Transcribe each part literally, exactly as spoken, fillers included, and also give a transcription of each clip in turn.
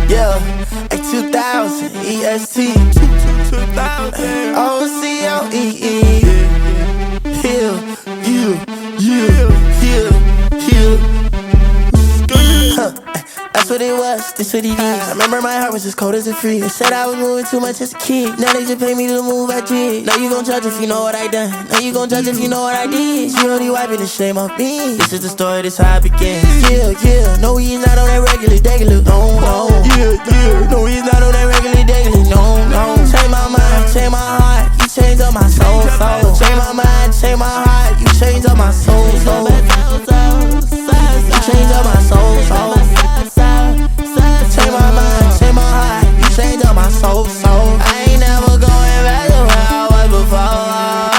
Yeah, a two thousand E S T. O C O E E. Hill, you, you, you, you. Huh. That's what it was, this what he did. I remember my heart was as cold as a freeze. They said I was moving too much as a kid. Now they just pay me to move I did. Now you gon' judge if you know what I done. Now you gon' judge if you know what I did. She only wiping the shame off me. This is the story, this how it begins. Yeah, yeah, no he's not on that regular, regular. No, no. Yeah, yeah, no he's not on that regular, regular. No, no. Change my mind, change my heart. You change up my soul, soul. Change my mind, change my heart. You change up my soul, soul. You change up my soul, soul. Change my mind, change my heart. You change up my soul, soul. I ain't never going back to where I was before.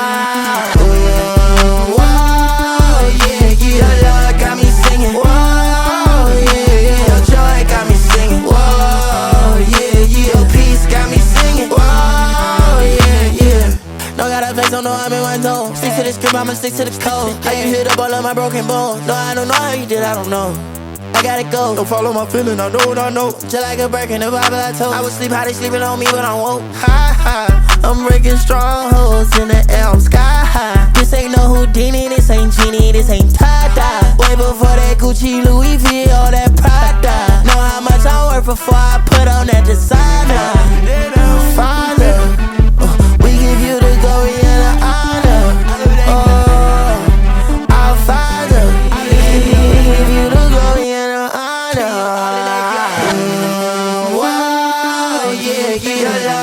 Whoa, whoa, yeah, yeah. Your love got me singing. Whoa, yeah, yeah. Your joy got me singing. Whoa, yeah, yeah. Your peace got me singing. Whoa, yeah, yeah. No got a face, don't know I'm in one tone. Stick to the script, I'ma stick to the code. How you hit up all of my broken bones? No, I don't know how you did, I don't know. I gotta go. Don't follow my feeling, I know what I know. Just like a Birkin, the Bible I told. I would sleep how they sleeping on me, but I won't. Ha ha. I'm breaking strongholds in the air, I'm sky high. This ain't no Houdini, this ain't Genie, this ain't Tada. Way before that Gucci, Louis V, all that Prada. Know how much I work before I put on that designer. Father, uh, we give you the glory and the honor. Oh, our Father, we give you the glory and the honor. Whoa, yeah, yeah.